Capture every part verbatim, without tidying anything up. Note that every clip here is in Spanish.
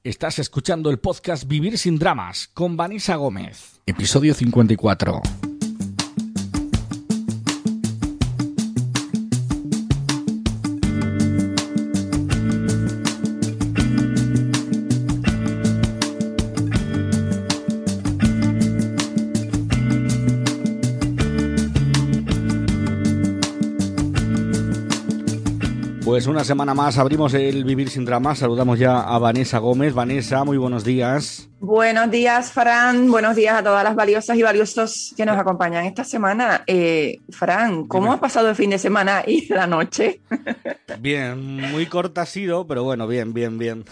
Estás escuchando el podcast Vivir sin Dramas con Vanessa Gómez, episodio cincuenta y cuatro. Pues una semana más abrimos el Vivir sin Dramas. Saludamos ya a Vanessa Gómez. Vanessa, muy buenos días. Buenos días, Fran. Buenos días a todas las valiosas y valiosos que nos acompañan esta semana. Eh, Fran, ¿cómo Dime. ha pasado el fin de semana y la noche? Bien, muy corta ha sido, pero bueno, bien, bien, bien.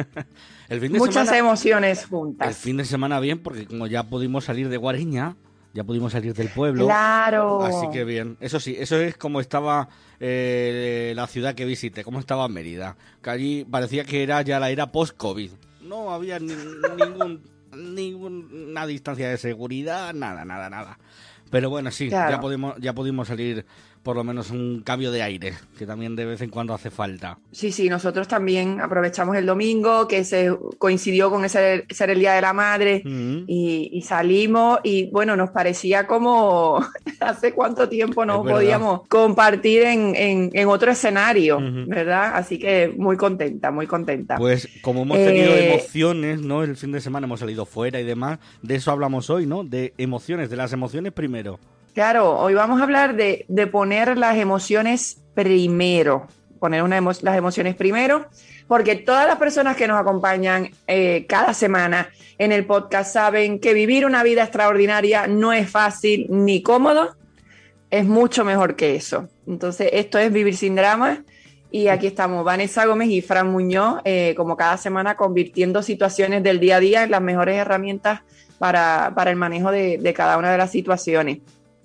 El fin de Muchas semana, emociones juntas. El fin de semana bien, porque como ya pudimos salir de Guareña, ya pudimos salir del pueblo. ¡Claro! Así que bien. Eso sí, eso es como estaba eh, la ciudad que visité, como estaba Mérida. Que allí parecía que era ya la era post-COVID. No había ni, ningún, ninguna distancia de seguridad, nada, nada, nada. Pero bueno, sí, claro. ya pudimos, ya pudimos salir por lo menos un cambio de aire, que también de vez en cuando hace falta. Sí, sí, nosotros también aprovechamos el domingo, que se coincidió con ese ser el Día de la Madre, uh-huh. y, y salimos, y bueno, nos parecía como hace cuánto tiempo no podíamos compartir en, en, en otro escenario, uh-huh. ¿verdad? Así que muy contenta, muy contenta. Pues como hemos tenido eh... emociones, ¿no? El fin de semana hemos salido fuera y demás, de eso hablamos hoy, ¿no? De emociones, de las emociones primero. Claro, hoy vamos a hablar de, de poner las emociones primero, poner una emo- las emociones primero, porque todas las personas que nos acompañan eh, cada semana en el podcast saben que vivir una vida extraordinaria no es fácil ni cómodo, es mucho mejor que eso. Entonces, esto es Vivir sin Dramas, y aquí estamos Vanessa Gómez y Fran Muñoz, eh, como cada semana, convirtiendo situaciones del día a día en las mejores herramientas para, para el manejo de, de cada una de las situaciones.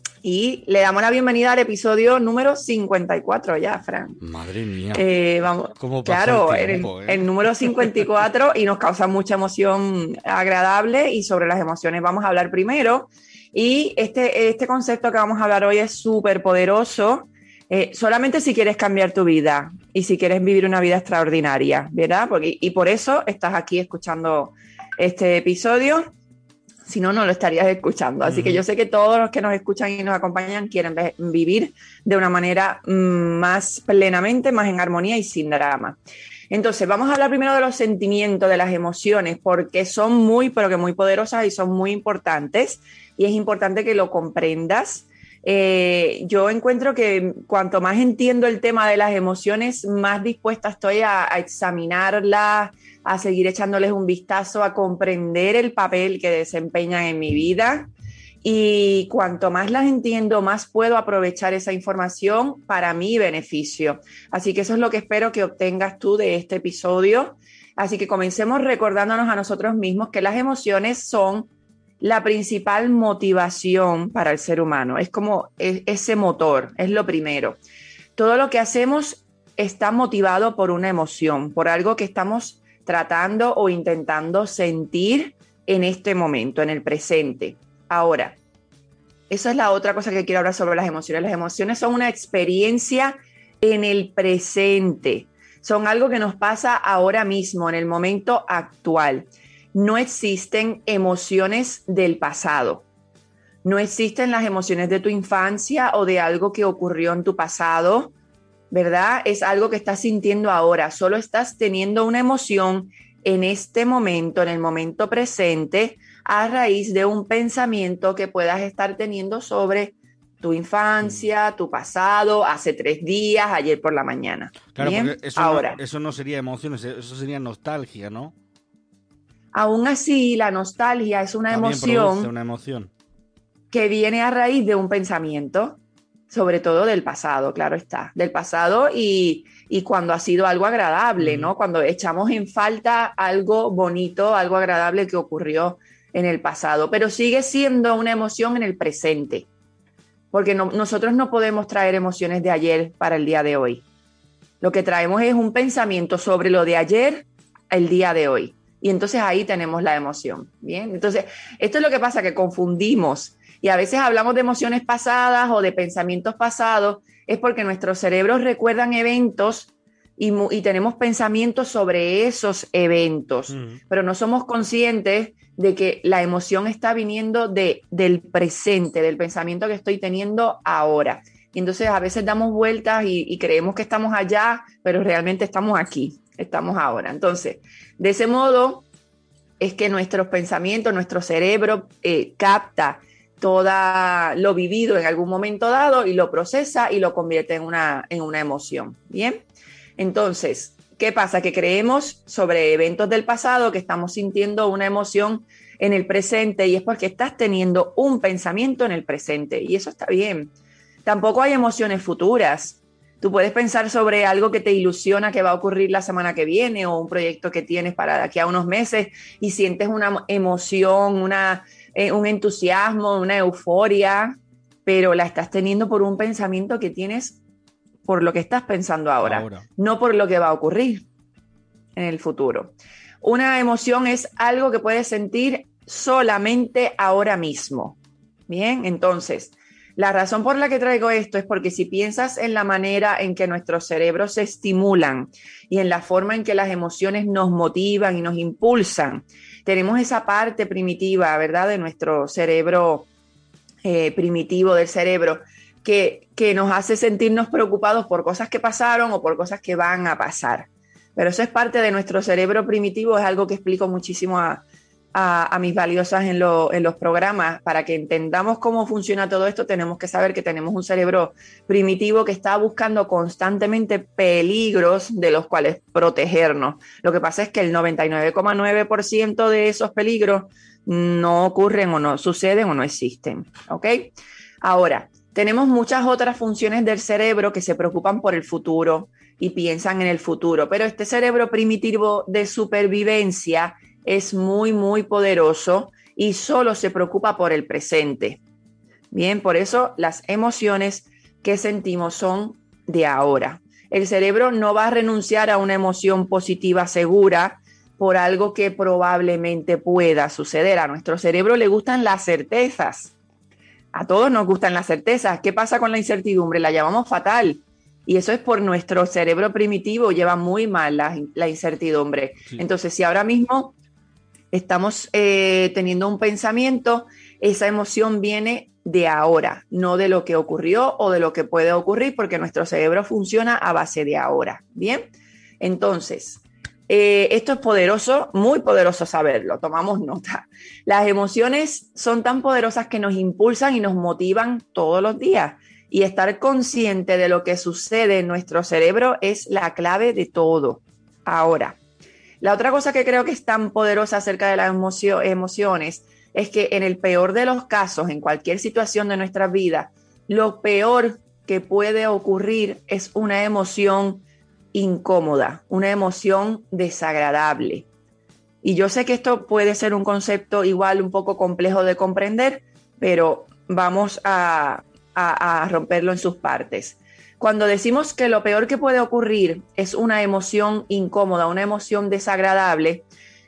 Y le damos la bienvenida al episodio número cincuenta y cuatro ya, Fran. Madre mía. Eh, vamos, ¿Cómo pasa claro, el tiempo, el, eh? el número cincuenta y cuatro y nos causa mucha emoción agradable, y sobre las emociones vamos a hablar primero. Y este, este concepto que vamos a hablar hoy es súper poderoso, eh, solamente si quieres cambiar tu vida y si quieres vivir una vida extraordinaria, ¿verdad? Porque, y por eso estás aquí escuchando este episodio. Si no, no lo estarías escuchando. Así uh-huh. que yo sé que todos los que nos escuchan y nos acompañan quieren ve- vivir de una manera mm, más plenamente, más en armonía y sin drama. Entonces, vamos a hablar primero de los sentimientos, de las emociones, porque son muy, pero que muy poderosas y son muy importantes. Y es importante que lo comprendas. Eh, yo encuentro que cuanto más entiendo el tema de las emociones, más dispuesta estoy a, a examinarlas, a seguir echándoles un vistazo, a comprender el papel que desempeñan en mi vida, y cuanto más las entiendo, más puedo aprovechar esa información para mi beneficio. Así que eso es lo que espero que obtengas tú de este episodio. Así que comencemos recordándonos a nosotros mismos que las emociones son la principal motivación para el ser humano. Es como ese motor, es lo primero. Todo lo que hacemos está motivado por una emoción, por algo que estamos tratando o intentando sentir en este momento, en el presente. Ahora, esa es la otra cosa que quiero hablar sobre las emociones. Las emociones son una experiencia en el presente. Son algo que nos pasa ahora mismo, en el momento actual. No existen emociones del pasado. No existen las emociones de tu infancia o de algo que ocurrió en tu pasado, ¿verdad? Es algo que estás sintiendo ahora. Solo estás teniendo una emoción en este momento, en el momento presente, a raíz de un pensamiento que puedas estar teniendo sobre tu infancia, tu pasado, hace tres días, ayer por la mañana. Claro, ¿bien? Porque eso, ahora, no, eso no sería emociones, eso sería nostalgia, ¿no? Aún así, la nostalgia es una También emoción, produce una emoción que viene a raíz de un pensamiento, sobre todo del pasado, claro está, del pasado y, y cuando ha sido algo agradable, uh-huh. ¿no? Cuando echamos en falta algo bonito, algo agradable que ocurrió en el pasado, pero sigue siendo una emoción en el presente, porque no, nosotros no podemos traer emociones de ayer para el día de hoy. Lo que traemos es un pensamiento sobre lo de ayer, el día de hoy. Y entonces ahí tenemos la emoción, ¿bien? Entonces, esto es lo que pasa, que confundimos. Y a veces hablamos de emociones pasadas o de pensamientos pasados, es porque nuestros cerebros recuerdan eventos y, y tenemos pensamientos sobre esos eventos, uh-huh. pero no somos conscientes de que la emoción está viniendo de, del presente, del pensamiento que estoy teniendo ahora. Y entonces a veces damos vueltas y, y creemos que estamos allá, pero realmente estamos aquí, estamos ahora. Entonces, de ese modo es que nuestros pensamientos, nuestro cerebro eh, capta todo lo vivido en algún momento dado y lo procesa y lo convierte en una, en una emoción. Bien, entonces, ¿qué pasa? Que creemos sobre eventos del pasado que estamos sintiendo una emoción en el presente y es porque estás teniendo un pensamiento en el presente y eso está bien. Tampoco hay emociones futuras. Tú puedes pensar sobre algo que te ilusiona que va a ocurrir la semana que viene o un proyecto que tienes para de aquí a unos meses y sientes una emoción, una, eh, un entusiasmo, una euforia, pero la estás teniendo por un pensamiento que tienes por lo que estás pensando ahora, ahora, no por lo que va a ocurrir en el futuro. Una emoción es algo que puedes sentir solamente ahora mismo. Bien, entonces, la razón por la que traigo esto es porque si piensas en la manera en que nuestros cerebros se estimulan y en la forma en que las emociones nos motivan y nos impulsan, tenemos esa parte primitiva, ¿verdad?, de nuestro cerebro eh, primitivo del cerebro, Que, que nos hace sentirnos preocupados por cosas que pasaron o por cosas que van a pasar. Pero eso es parte de nuestro cerebro primitivo, es algo que explico muchísimo a, a, a mis valiosas en, lo, en los programas. Para que entendamos cómo funciona todo esto, tenemos que saber que tenemos un cerebro primitivo que está buscando constantemente peligros de los cuales protegernos. Lo que pasa es que el noventa y nueve coma nueve por ciento de esos peligros no ocurren o no suceden o no existen. ¿Ok? Ahora, tenemos muchas otras funciones del cerebro que se preocupan por el futuro y piensan en el futuro, pero este cerebro primitivo de supervivencia es muy, muy poderoso y solo se preocupa por el presente. Bien, por eso las emociones que sentimos son de ahora. El cerebro no va a renunciar a una emoción positiva segura por algo que probablemente pueda suceder. A nuestro cerebro le gustan las certezas. A todos nos gustan las certezas. ¿Qué pasa con la incertidumbre? La llamamos fatal. Y eso es por nuestro cerebro primitivo, lleva muy mal la, la incertidumbre. Sí. Entonces, si ahora mismo estamos eh, teniendo un pensamiento, esa emoción viene de ahora, no de lo que ocurrió o de lo que puede ocurrir, porque nuestro cerebro funciona a base de ahora. Bien, entonces, Eh, esto es poderoso, muy poderoso saberlo, tomamos nota. Las emociones son tan poderosas que nos impulsan y nos motivan todos los días. Y estar consciente de lo que sucede en nuestro cerebro es la clave de todo. Ahora, la otra cosa que creo que es tan poderosa acerca de las emocio- emociones es que en el peor de los casos, en cualquier situación de nuestra vida, lo peor que puede ocurrir es una emoción incómoda, una emoción desagradable. Y yo sé que esto puede ser un concepto igual un poco complejo de comprender, pero vamos a, a, a romperlo en sus partes. Cuando decimos que lo peor que puede ocurrir es una emoción incómoda, una emoción desagradable,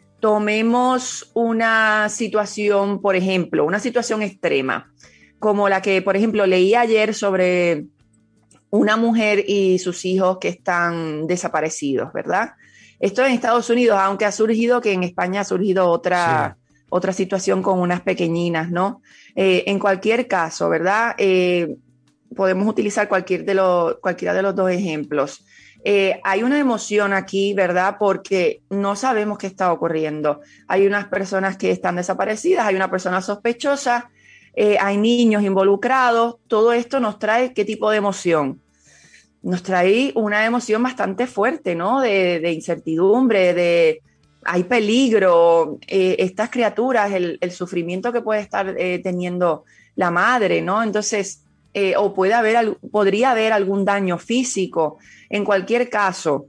tomemos una situación, por ejemplo, una situación extrema, como la que, por ejemplo, leí ayer sobre una mujer y sus hijos que están desaparecidos, ¿verdad? Esto en Estados Unidos, aunque ha surgido que en España ha surgido otra, sí. otra situación con unas pequeñinas, ¿no? Eh, en cualquier caso, ¿verdad? Eh, podemos utilizar cualquier de los, cualquiera de los dos ejemplos. Eh, hay una emoción aquí, ¿verdad? Porque no sabemos qué está ocurriendo. Hay unas personas que están desaparecidas, hay una persona sospechosa, Eh, hay niños involucrados. Todo esto nos trae ¿qué tipo de emoción? Nos trae una emoción bastante fuerte, ¿no? De, de incertidumbre, de hay peligro, eh, estas criaturas, el, el sufrimiento que puede estar eh, teniendo la madre, ¿no? Entonces, eh, o puede haber, podría haber algún daño físico. En cualquier caso,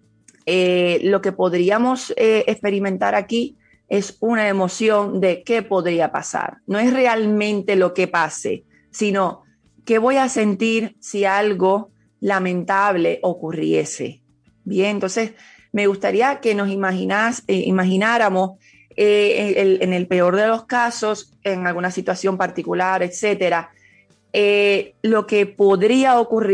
eh, lo que podríamos eh, experimentar aquí es una emoción de qué podría pasar. No es realmente lo que pase, sino qué voy a sentir si algo lamentable ocurriese. Bien, entonces me gustaría que nos imaginas, eh, imagináramos eh, el, en el peor de los casos, en alguna situación particular, etcétera, eh, lo que podría ocurrir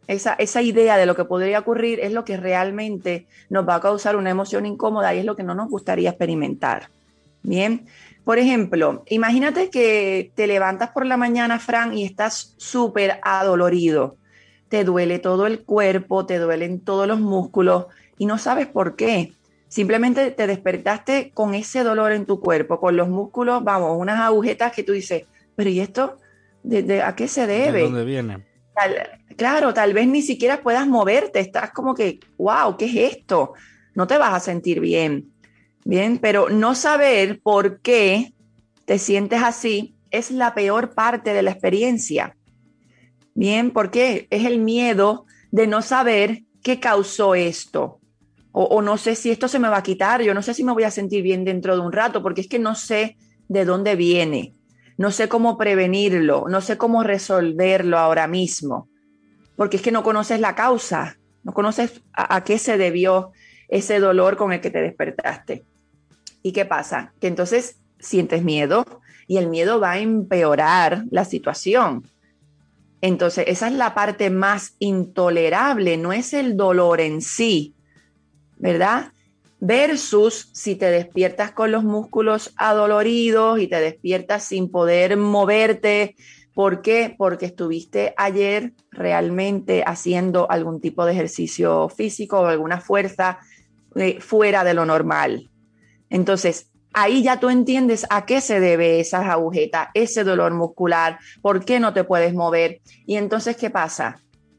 esa, esa idea de lo que podría ocurrir es lo que realmente nos va a causar una emoción incómoda y es lo que no nos gustaría experimentar. Bien, por ejemplo, imagínate que te levantas por la mañana, Fran, y estás súper adolorido. Te duele todo el cuerpo, te duelen todos los músculos y no sabes por qué. Simplemente te despertaste con ese dolor en tu cuerpo, con los músculos, vamos, unas agujetas que tú dices, pero ¿y esto de, de, a qué se ¿De debe? dónde viene? Tal, claro, tal vez ni siquiera puedas moverte, estás como que, wow, ¿qué es esto? No te vas a sentir bien, bien, pero no saber por qué te sientes así es la peor parte de la experiencia, bien, porque es el miedo de no saber qué causó esto. O, o no sé si esto se me va a quitar, yo no sé si me voy a sentir bien dentro de un rato, porque es que no sé de dónde viene, no sé cómo prevenirlo, no sé cómo resolverlo ahora mismo, porque es que no conoces la causa, no conoces a, a qué se debió ese dolor con el que te despertaste. ¿Y qué pasa? Que entonces sientes miedo y el miedo va a empeorar la situación. Entonces, esa es la parte más intolerable, no es el dolor en sí, ¿verdad? Versus si te despiertas con los músculos adoloridos y te despiertas sin poder moverte. ¿Por qué? Porque estuviste ayer realmente haciendo algún tipo de ejercicio físico o alguna fuerza eh, fuera de lo normal. Entonces, ahí ya tú entiendes a qué se debe esas agujetas, ese dolor muscular, por qué no te puedes mover. Y entonces, ¿qué pasa?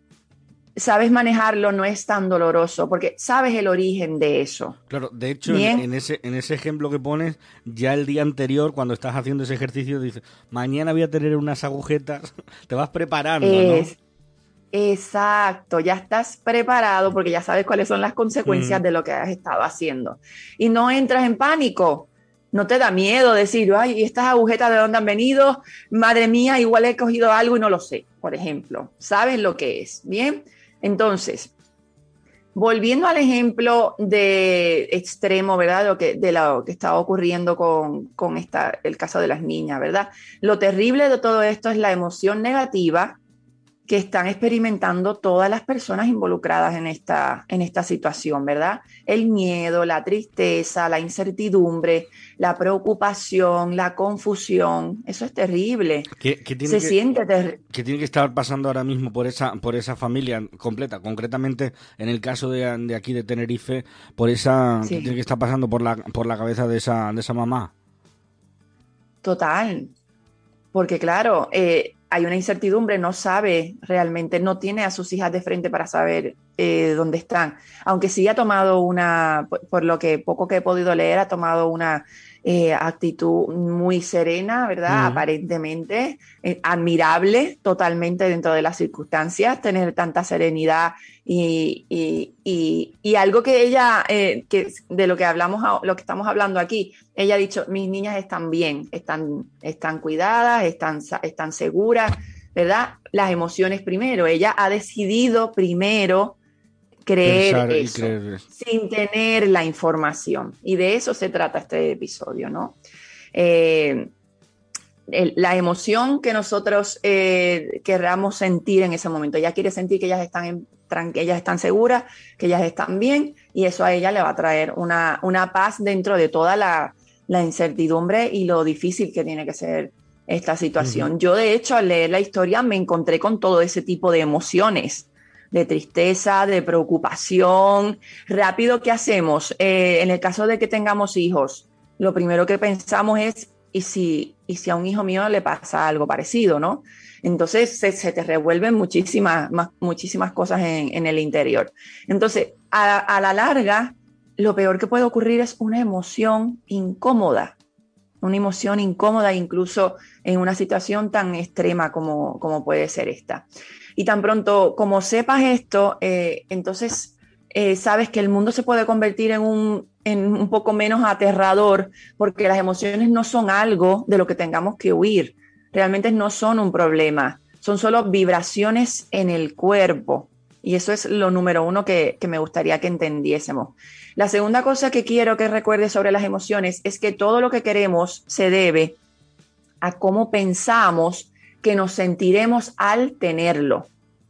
Sabes manejarlo, no es tan doloroso, porque sabes el origen de eso. Claro, de hecho, en, Bien, en ese en ese ejemplo que pones, ya el día anterior, cuando estás haciendo ese ejercicio, dices, mañana voy a tener unas agujetas, te vas preparando, ¿no? es exacto, ya estás preparado porque ya sabes cuáles son las consecuencias Mm. de lo que has estado haciendo. Y no entras en pánico, no te da miedo decir, ay, ¿y estas agujetas de dónde han venido? Madre mía, igual he cogido algo y no lo sé, por ejemplo. ¿Sabes lo que es? Bien, entonces, volviendo al ejemplo de extremo, ¿verdad? Lo que, de lo que estaba ocurriendo con, con esta, el caso de las niñas, ¿verdad? Lo terrible de todo esto es la emoción negativa que están experimentando todas las personas involucradas en esta, en esta situación, ¿verdad? El miedo, la tristeza, la incertidumbre, la preocupación, la confusión, eso es terrible. ¿Qué, qué tiene Se que, siente terrible. qué tiene que estar pasando ahora mismo por esa por esa familia completa? Concretamente, en el caso de, de aquí de Tenerife, por esa, ¿qué tiene Sí, que estar pasando por la por la cabeza de esa de esa mamá? total. Porque claro, eh, hay una incertidumbre, no sabe realmente, no tiene a sus hijas de frente para saber eh, dónde están. Aunque sí ha tomado una, por, por lo que poco que he podido leer, ha tomado una eh, actitud muy serena, ¿verdad? Mm. Aparentemente, eh, admirable totalmente dentro de las circunstancias, tener tanta serenidad y, y, y, y algo que ella, eh, que de lo que hablamos, lo que estamos hablando aquí, ella ha dicho, mis niñas están bien, están, están cuidadas, están, están seguras, ¿verdad? Las emociones primero. Ella ha decidido primero creer Pensar y eso, creer. sin tener la información. Y de eso se trata este episodio, ¿no? Eh, el, la emoción que nosotros eh, querramos sentir en ese momento. Ella quiere sentir que ellas están, en, que ellas están seguras, que ellas están bien, y eso a ella le va a traer una, una paz dentro de toda la, la incertidumbre y lo difícil que tiene que ser esta situación. Ujú. Yo, de hecho, al leer la historia me encontré con todo ese tipo de emociones, de tristeza, de preocupación. Rápido, ¿qué hacemos? Eh, en el caso de que tengamos hijos, lo primero que pensamos es, ¿y si, y si a un hijo mío le pasa algo parecido, ¿no? Entonces se, se te revuelven muchísimas, más, muchísimas cosas en, en el interior. Entonces, a, a la larga, lo peor que puede ocurrir es una emoción incómoda, una emoción incómoda incluso en una situación tan extrema como, como puede ser esta. Y tan pronto como sepas esto, eh, entonces eh, sabes que el mundo se puede convertir en un, en un poco menos aterrador, porque las emociones no son algo de lo que tengamos que huir, realmente no son un problema, son solo vibraciones en el cuerpo. Y eso es lo número uno que, que me gustaría que entendiésemos. La segunda cosa que quiero que recuerdes sobre las emociones es que todo lo que queremos se debe a cómo pensamos que nos sentiremos al tenerlo.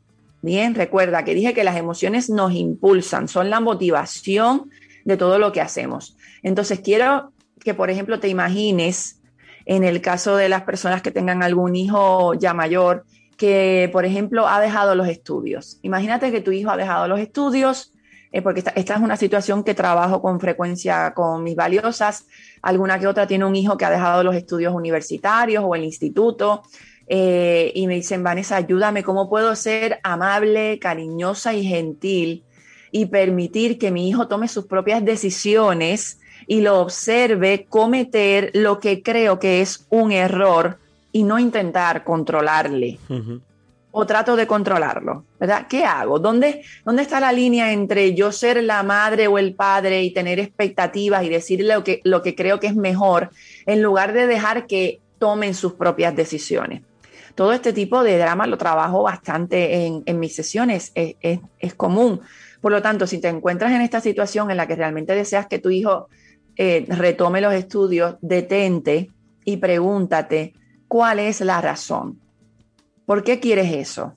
Bien, recuerda que dije que las emociones nos impulsan, son la motivación de todo lo que hacemos. Entonces, quiero que, por ejemplo, te imagines en el caso de las personas que tengan algún hijo ya mayor, que, por ejemplo, ha dejado los estudios. Imagínate que tu hijo ha dejado los estudios, eh, porque esta, esta es una situación que trabajo con frecuencia con mis valiosas. Alguna que otra tiene un hijo que ha dejado los estudios universitarios o el instituto, eh, y me dicen, Vanessa, ayúdame, ¿cómo puedo ser amable, cariñosa y gentil y permitir que mi hijo tome sus propias decisiones y lo observe cometer lo que creo que es un error y no intentar controlarle? Uh-huh. O trato de controlarlo, ¿verdad? ¿Qué hago? ¿Dónde, ¿Dónde está la línea entre yo ser la madre o el padre y tener expectativas y decirle lo que, lo que creo que es mejor, en lugar de dejar que tomen sus propias decisiones? Todo este tipo de drama lo trabajo bastante en, en mis sesiones, es, es, es común. Por lo tanto, si te encuentras en esta situación en la que realmente deseas que tu hijo eh, retome los estudios, detente y pregúntate, ¿cuál es la razón? ¿Por qué quieres eso?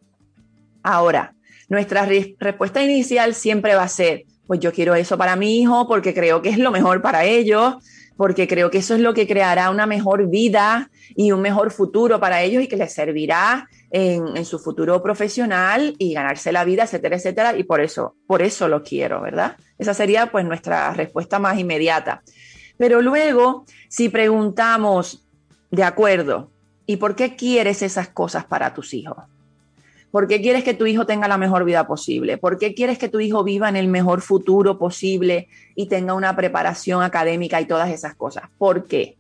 Ahora, nuestra re- respuesta inicial siempre va a ser, pues yo quiero eso para mi hijo porque creo que es lo mejor para ellos, porque creo que eso es lo que creará una mejor vida y un mejor futuro para ellos y que les servirá en, en su futuro profesional y ganarse la vida, etcétera, etcétera, y por eso, por eso lo quiero, ¿verdad? Esa sería pues nuestra respuesta más inmediata. Pero luego, si preguntamos, de acuerdo, ¿y por qué quieres esas cosas para tus hijos? ¿Por qué quieres que tu hijo tenga la mejor vida posible? ¿Por qué quieres que tu hijo viva en el mejor futuro posible y tenga una preparación académica y todas esas cosas? ¿Por qué?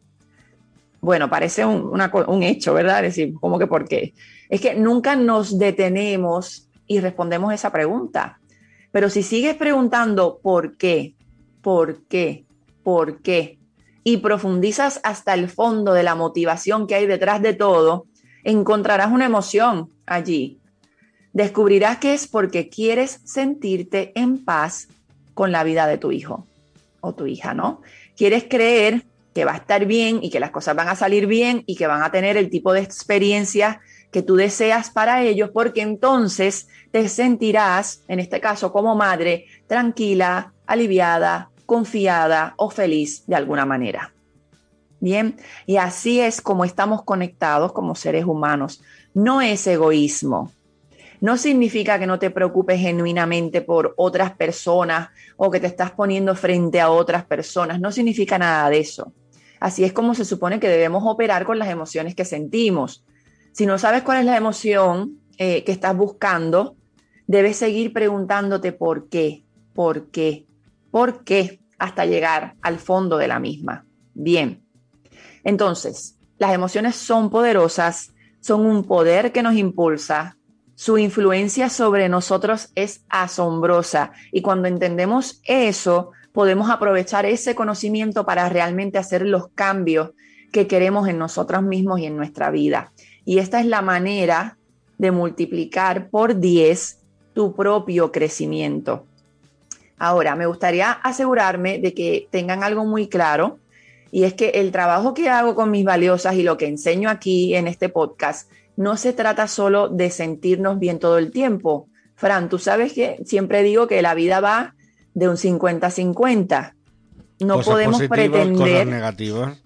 Bueno, parece un, una, un hecho, ¿verdad? Es decir, ¿cómo que por qué? Es que nunca nos detenemos y respondemos esa pregunta. Pero si sigues preguntando ¿por qué? ¿Por qué? ¿Por qué? Y profundizas hasta el fondo de la motivación que hay detrás de todo, encontrarás una emoción allí. Descubrirás que es porque quieres sentirte en paz con la vida de tu hijo o tu hija, ¿no? Quieres creer que va a estar bien y que las cosas van a salir bien y que van a tener el tipo de experiencias que tú deseas para ellos, porque entonces te sentirás, en este caso como madre, tranquila, aliviada, confiada o feliz de alguna manera. Bien, y así es como estamos conectados como seres humanos. No es egoísmo. No significa que no te preocupes genuinamente por otras personas o que te estás poniendo frente a otras personas. No significa nada de eso. Así es como se supone que debemos operar con las emociones que sentimos. Si no sabes cuál es la emoción eh, que estás buscando, debes seguir preguntándote por qué, por qué, por qué, hasta llegar al fondo de la misma. Bien, entonces, las emociones son poderosas, son un poder que nos impulsa. Su influencia sobre nosotros es asombrosa y cuando entendemos eso, podemos aprovechar ese conocimiento para realmente hacer los cambios que queremos en nosotros mismos y en nuestra vida. Y esta es la manera de multiplicar por diez tu propio crecimiento. Ahora, me gustaría asegurarme de que tengan algo muy claro, y es que el trabajo que hago con mis valiosas y lo que enseño aquí en este podcast no se trata solo de sentirnos bien todo el tiempo. Fran, tú sabes que siempre digo que la vida va de un cincuenta cincuenta. No cosas podemos pretender... Cosas negativas.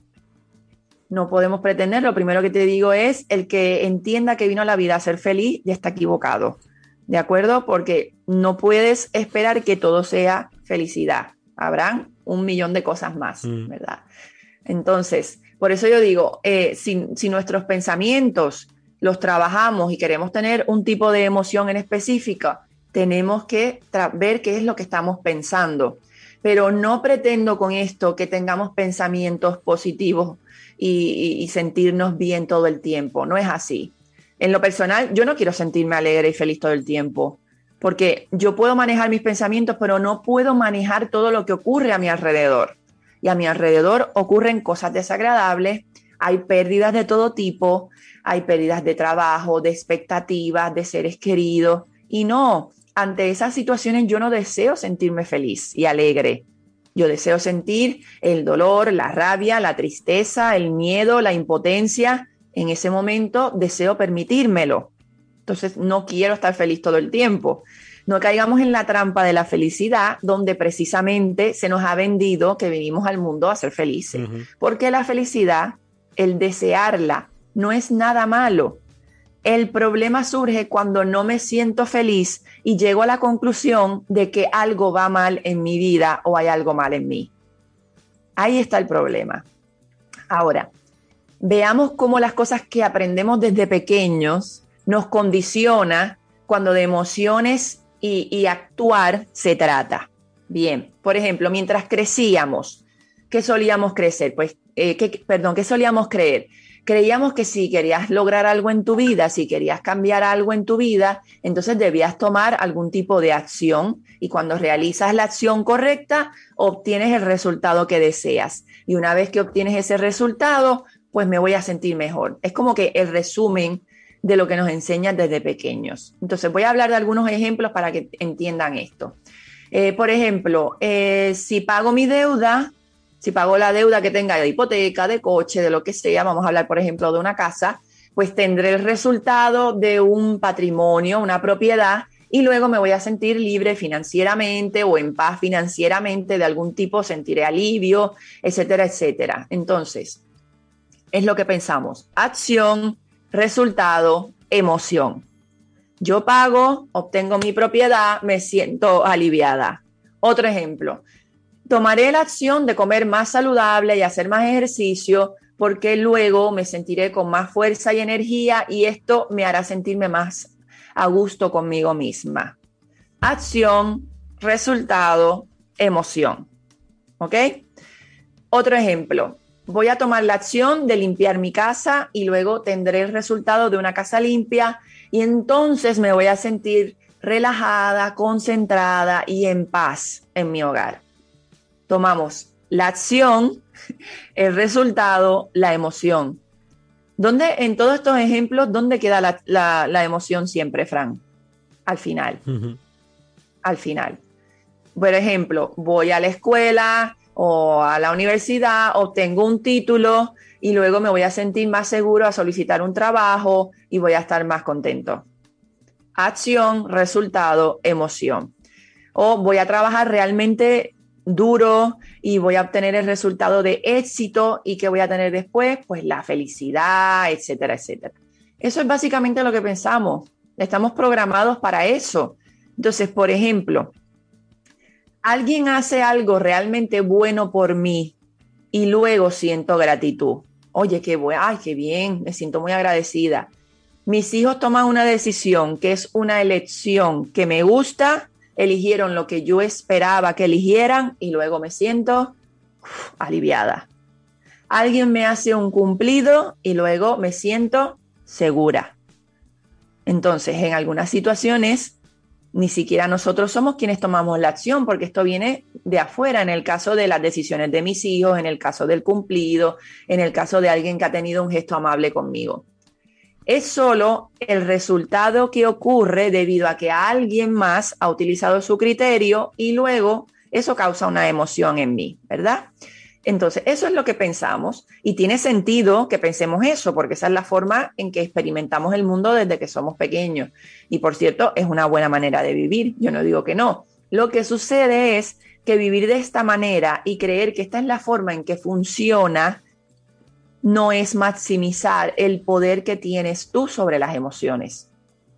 No podemos pretender. Lo primero que te digo es, el que entienda que vino a la vida a ser feliz ya está equivocado. ¿De acuerdo? Porque no puedes esperar que todo sea felicidad. Habrán un millón de cosas más, mm. ¿verdad? Entonces, por eso yo digo, eh, si, si nuestros pensamientos los trabajamos y queremos tener un tipo de emoción en específica, tenemos que ver qué es lo que estamos pensando. Pero no pretendo con esto que tengamos pensamientos positivos y, y, y sentirnos bien todo el tiempo. No es así. En lo personal, yo no quiero sentirme alegre y feliz todo el tiempo, porque yo puedo manejar mis pensamientos, pero no puedo manejar todo lo que ocurre a mi alrededor. Y a mi alrededor ocurren cosas desagradables, hay pérdidas de todo tipo, hay pérdidas de trabajo, de expectativas, de seres queridos. Y no, ante esas situaciones yo no deseo sentirme feliz y alegre. Yo deseo sentir el dolor, la rabia, la tristeza, el miedo, la impotencia. En ese momento deseo permitírmelo. Entonces no quiero estar feliz todo el tiempo. No caigamos en la trampa de la felicidad, donde precisamente se nos ha vendido que vinimos al mundo a ser felices. Uh-huh. Porque la felicidad, el desearla, no es nada malo. El problema surge cuando no me siento feliz y llego a la conclusión de que algo va mal en mi vida o hay algo mal en mí. Ahí está el problema. Ahora, veamos cómo las cosas que aprendemos desde pequeños nos condiciona cuando de emociones y, y actuar se trata. Bien, por ejemplo, mientras crecíamos, ¿qué solíamos crecer? Pues, eh, ¿qué, perdón, ¿qué solíamos creer? Creíamos que si querías lograr algo en tu vida, si querías cambiar algo en tu vida, entonces debías tomar algún tipo de acción y cuando realizas la acción correcta, obtienes el resultado que deseas. Y una vez que obtienes ese resultado, pues me voy a sentir mejor. Es como que el resumen de lo que nos enseñan desde pequeños. Entonces voy a hablar de algunos ejemplos para que entiendan esto. Eh, por ejemplo, eh, si pago mi deuda, si pago la deuda que tenga de hipoteca, de coche, de lo que sea, vamos a hablar, por ejemplo, de una casa, pues tendré el resultado de un patrimonio, una propiedad, y luego me voy a sentir libre financieramente o en paz financieramente de algún tipo, sentiré alivio, etcétera, etcétera. Entonces, es lo que pensamos. Acción, resultado, emoción. Yo pago, obtengo mi propiedad, me siento aliviada. Otro ejemplo. Tomaré la acción de comer más saludable y hacer más ejercicio porque luego me sentiré con más fuerza y energía y esto me hará sentirme más a gusto conmigo misma. Acción, resultado, emoción. ¿Ok? Otro ejemplo. Voy a tomar la acción de limpiar mi casa y luego tendré el resultado de una casa limpia y entonces me voy a sentir relajada, concentrada y en paz en mi hogar. Tomamos la acción, el resultado, la emoción. ¿Dónde, en todos estos ejemplos, dónde queda la, la, la emoción siempre, Fran? Al final. Uh-huh. Al final. Por ejemplo, voy a la escuela o a la universidad, obtengo un título y luego me voy a sentir más seguro a solicitar un trabajo y voy a estar más contento. Acción, resultado, emoción. O voy a trabajar realmente duro y voy a obtener el resultado de éxito y ¿qué voy a tener después? Pues la felicidad, etcétera, etcétera. Eso es básicamente lo que pensamos. Estamos programados para eso. Entonces, por ejemplo, alguien hace algo realmente bueno por mí y luego siento gratitud. Oye, qué bueno, ay, qué bien, me siento muy agradecida. Mis hijos toman una decisión que es una elección que me gusta, eligieron lo que yo esperaba que eligieran y luego me siento uf, aliviada. Alguien me hace un cumplido y luego me siento segura. Entonces, en algunas situaciones, ni siquiera nosotros somos quienes tomamos la acción, porque esto viene de afuera, en el caso de las decisiones de mis hijos, en el caso del cumplido, en el caso de alguien que ha tenido un gesto amable conmigo. Es solo el resultado que ocurre debido a que alguien más ha utilizado su criterio y luego eso causa una emoción en mí, ¿verdad? Entonces, eso es lo que pensamos y tiene sentido que pensemos eso porque esa es la forma en que experimentamos el mundo desde que somos pequeños. Y por cierto, es una buena manera de vivir, yo no digo que no. Lo que sucede es que vivir de esta manera y creer que esta es la forma en que funciona no es maximizar el poder que tienes tú sobre las emociones.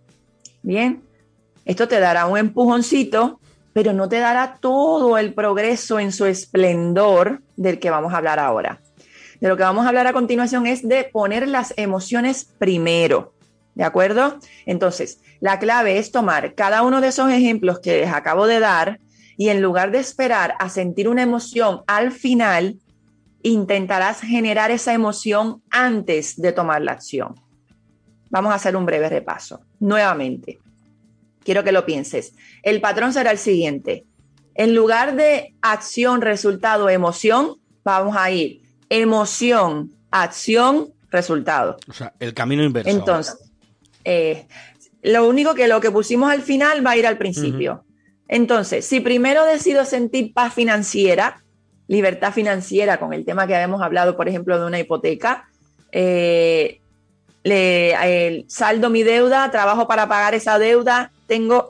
Bien, esto te dará un empujoncito, pero no te dará todo el progreso en su esplendor del que vamos a hablar ahora. De lo que vamos a hablar a continuación es de poner las emociones primero, ¿de acuerdo? Entonces, la clave es tomar cada uno de esos ejemplos que les acabo de dar y en lugar de esperar a sentir una emoción al final, intentarás generar esa emoción antes de tomar la acción. Vamos a hacer un breve repaso. Nuevamente, quiero que lo pienses. El patrón será el siguiente. En lugar de acción, resultado, emoción, vamos a ir emoción, acción, resultado. O sea, el camino inverso. Entonces, eh, lo único que lo que pusimos al final va a ir al principio. Uh-huh. Entonces, si primero decido sentir paz financiera, libertad financiera con el tema que habíamos hablado, por ejemplo, de una hipoteca, eh, le, eh, saldo mi deuda, trabajo para pagar esa deuda, tengo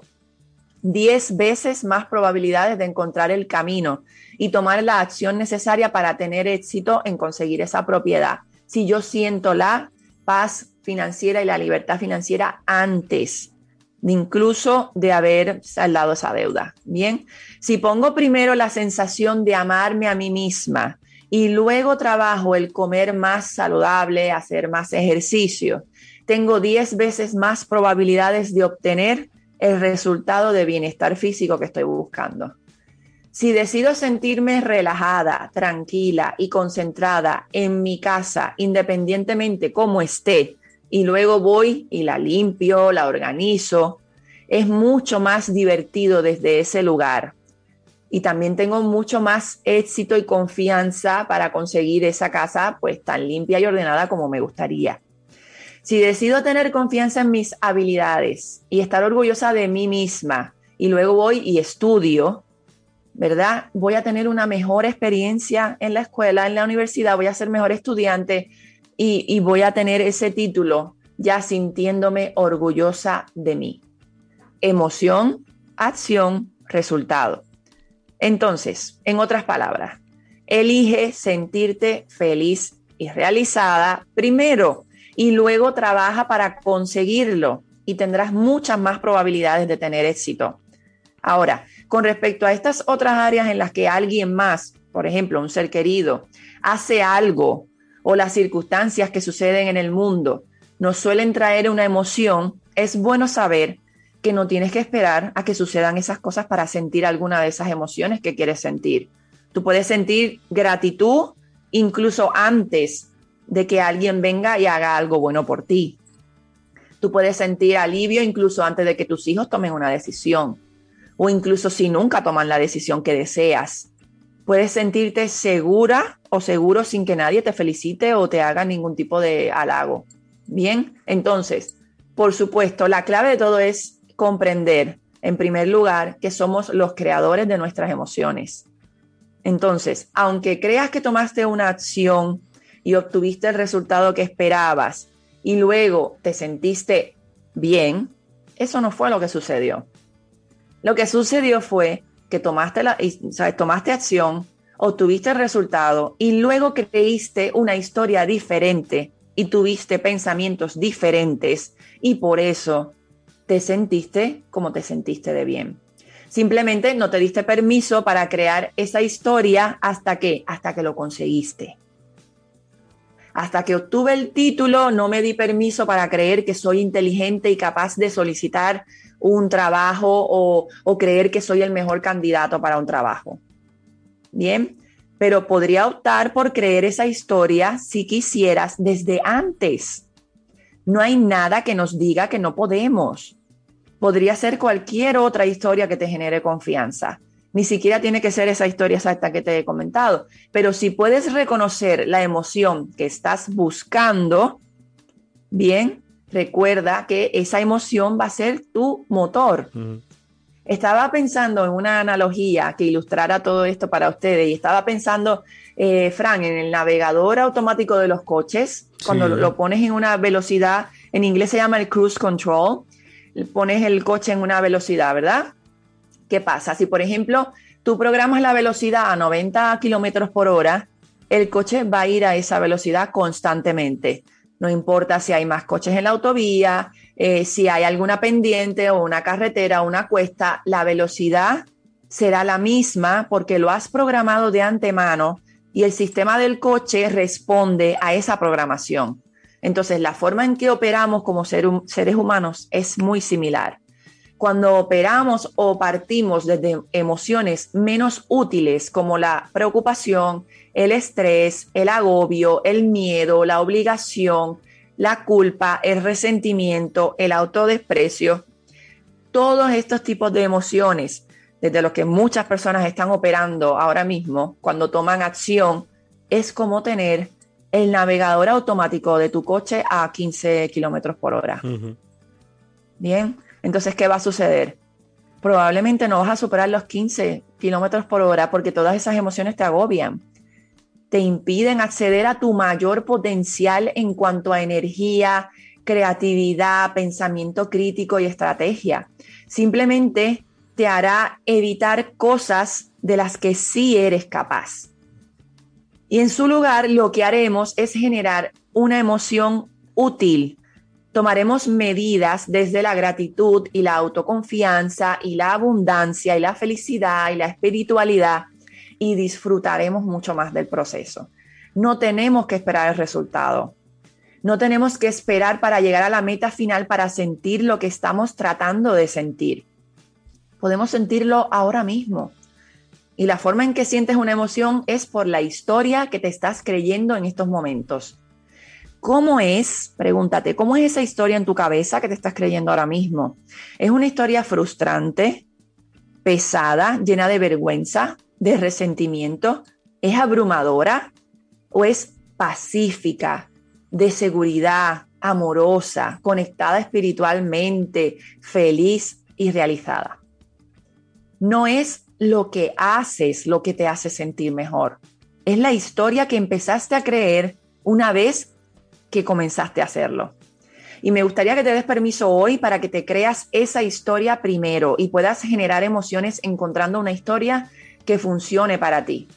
diez veces más probabilidades de encontrar el camino y tomar la acción necesaria para tener éxito en conseguir esa propiedad. Si yo siento la paz financiera y la libertad financiera antes de incluso de haber saldado esa deuda. Bien, si pongo primero la sensación de amarme a mí misma y luego trabajo el comer más saludable, hacer más ejercicio, tengo diez veces más probabilidades de obtener el resultado de bienestar físico que estoy buscando. Si decido sentirme relajada, tranquila y concentrada en mi casa, independientemente cómo esté, y luego voy y la limpio, la organizo, es mucho más divertido desde ese lugar. Y también tengo mucho más éxito y confianza para conseguir esa casa pues tan limpia y ordenada como me gustaría. Si decido tener confianza en mis habilidades y estar orgullosa de mí misma y luego voy y estudio, ¿verdad? Voy a tener una mejor experiencia en la escuela, en la universidad, voy a ser mejor estudiante y, y voy a tener ese título ya sintiéndome orgullosa de mí. Emoción, acción, resultado. Entonces, en otras palabras, elige sentirte feliz y realizada primero y luego trabaja para conseguirlo y tendrás muchas más probabilidades de tener éxito. Ahora, con respecto a estas otras áreas en las que alguien más, por ejemplo, un ser querido, hace algo o las circunstancias que suceden en el mundo nos suelen traer una emoción, es bueno saber que no tienes que esperar a que sucedan esas cosas para sentir alguna de esas emociones que quieres sentir. Tú puedes sentir gratitud incluso antes de que alguien venga y haga algo bueno por ti. Tú puedes sentir alivio incluso antes de que tus hijos tomen una decisión o incluso si nunca toman la decisión que deseas. Puedes sentirte segura o seguro sin que nadie te felicite o te haga ningún tipo de halago. Bien, entonces, por supuesto, la clave de todo es comprender, en primer lugar, que somos los creadores de nuestras emociones. Entonces, aunque creas que tomaste una acción y obtuviste el resultado que esperabas y luego te sentiste bien, eso no fue lo que sucedió. Lo que sucedió fue que tomaste, la, ¿sabes? tomaste acción, obtuviste el resultado y luego creíste una historia diferente y tuviste pensamientos diferentes y por eso te sentiste como te sentiste de bien. Simplemente no te diste permiso para crear esa historia hasta que, hasta que lo conseguiste. Hasta que obtuve el título, no me di permiso para creer que soy inteligente y capaz de solicitar un trabajo o, o creer que soy el mejor candidato para un trabajo. Bien, pero podría optar por creer esa historia si quisieras desde antes. No hay nada que nos diga que no podemos. Podría ser cualquier otra historia que te genere confianza. Ni siquiera tiene que ser esa historia exacta que te he comentado. Pero si puedes reconocer la emoción que estás buscando, bien, recuerda que esa emoción va a ser tu motor. Uh-huh. Estaba pensando en una analogía que ilustrara todo esto para ustedes y estaba pensando, eh, Fran, en el navegador automático de los coches, sí. Cuando lo, lo pones en una velocidad, en inglés se llama el cruise control, pones el coche en una velocidad, ¿verdad? ¿Qué pasa? Si, por ejemplo, tú programas la velocidad a noventa kilómetros por hora, el coche va a ir a esa velocidad constantemente. No importa si hay más coches en la autovía, eh, si hay alguna pendiente o una carretera o una cuesta, la velocidad será la misma porque lo has programado de antemano y el sistema del coche responde a esa programación. Entonces, la forma en que operamos como ser, seres humanos es muy similar. Cuando operamos o partimos desde emociones menos útiles como la preocupación, el estrés, el agobio, el miedo, la obligación, la culpa, el resentimiento, el autodesprecio, todos estos tipos de emociones, desde los que muchas personas están operando ahora mismo, cuando toman acción, es como tener el navegador automático de tu coche a quince kilómetros por hora. Uh-huh. Bien. Entonces, ¿qué va a suceder? Probablemente no vas a superar los quince kilómetros por hora porque todas esas emociones te agobian. Te impiden acceder a tu mayor potencial en cuanto a energía, creatividad, pensamiento crítico y estrategia. Simplemente te hará evitar cosas de las que sí eres capaz. Y en su lugar, lo que haremos es generar una emoción útil. Tomaremos medidas desde la gratitud y la autoconfianza y la abundancia y la felicidad y la espiritualidad y disfrutaremos mucho más del proceso. No tenemos que esperar el resultado. No tenemos que esperar para llegar a la meta final para sentir lo que estamos tratando de sentir. Podemos sentirlo ahora mismo. Y la forma en que sientes una emoción es por la historia que te estás creyendo en estos momentos. ¿Cómo es? Pregúntate, ¿cómo es esa historia en tu cabeza que te estás creyendo ahora mismo? ¿Es una historia frustrante, pesada, llena de vergüenza, de resentimiento? ¿Es abrumadora o es pacífica, de seguridad, amorosa, conectada espiritualmente, feliz y realizada? No es lo que haces lo que te hace sentir mejor. Es la historia que empezaste a creer una vez que comenzaste a hacerlo. Y me gustaría que te des permiso hoy para que te creas esa historia primero y puedas generar emociones encontrando una historia que funcione para ti.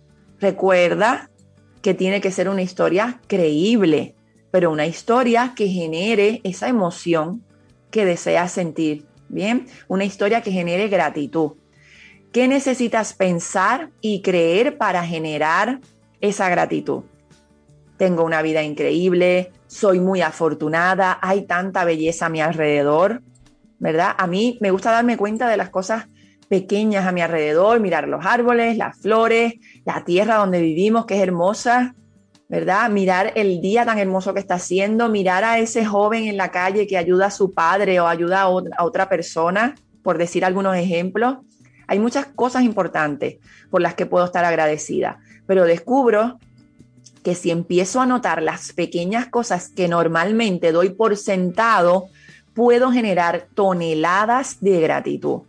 Recuerda que tiene que ser una historia creíble, pero una historia que genere esa emoción que deseas sentir. Bien, una historia que genere gratitud. ¿Qué necesitas pensar y creer para generar esa gratitud? Tengo una vida increíble, soy muy afortunada, hay tanta belleza a mi alrededor, ¿verdad? A mí me gusta darme cuenta de las cosas pequeñas a mi alrededor, mirar los árboles, las flores, la tierra donde vivimos, que es hermosa, ¿verdad? Mirar el día tan hermoso que está haciendo, mirar a ese joven en la calle que ayuda a su padre o ayuda a otra, a otra persona, por decir algunos ejemplos. Hay muchas cosas importantes por las que puedo estar agradecida, pero descubro que si empiezo a notar las pequeñas cosas que normalmente doy por sentado, puedo generar toneladas de gratitud.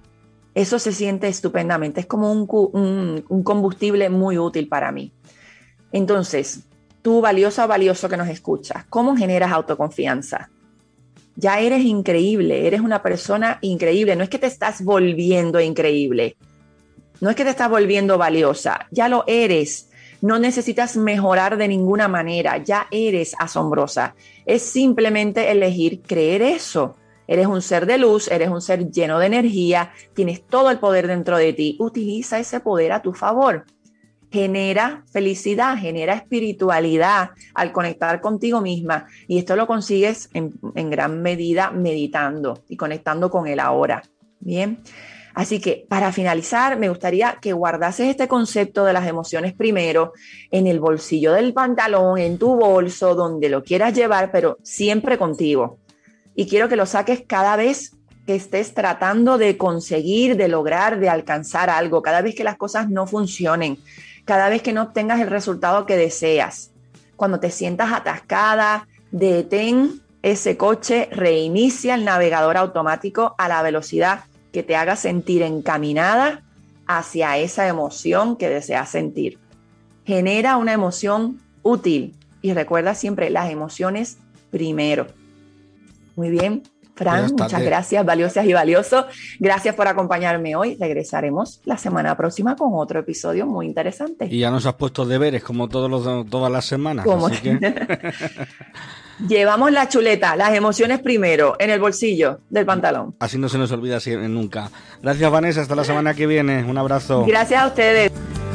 Eso se siente estupendamente, es como un, un, un combustible muy útil para mí. Entonces, tú valiosa o valioso que nos escuchas, ¿cómo generas autoconfianza? Ya eres increíble, eres una persona increíble, no es que te estás volviendo increíble, no es que te estás volviendo valiosa, ya lo eres. No necesitas mejorar de ninguna manera, ya eres asombrosa. Es simplemente elegir creer eso. Eres un ser de luz, eres un ser lleno de energía, tienes todo el poder dentro de ti. Utiliza ese poder a tu favor. Genera felicidad, genera espiritualidad al conectar contigo misma. Y esto lo consigues en, en gran medida meditando y conectando con el ahora. Bien. Así que para finalizar, me gustaría que guardases este concepto de las emociones primero en el bolsillo del pantalón, en tu bolso, donde lo quieras llevar, pero siempre contigo. Y quiero que lo saques cada vez que estés tratando de conseguir, de lograr, de alcanzar algo, cada vez que las cosas no funcionen, cada vez que no obtengas el resultado que deseas. Cuando te sientas atascada, detén ese coche, reinicia el navegador automático a la velocidad que te haga sentir encaminada hacia esa emoción que deseas sentir. Genera una emoción útil y recuerda siempre las emociones primero. Muy bien, Fran, muchas gracias, valiosas y valiosos. Gracias por acompañarme hoy. Regresaremos la semana próxima con otro episodio muy interesante. Y ya nos has puesto deberes como todos los, todas las semanas. ¿Cómo? Así que... Llevamos la chuleta, las emociones primero, en el bolsillo del pantalón. Así no se nos olvida nunca. Gracias, Vanessa, hasta la semana que viene. Un abrazo. Gracias a ustedes.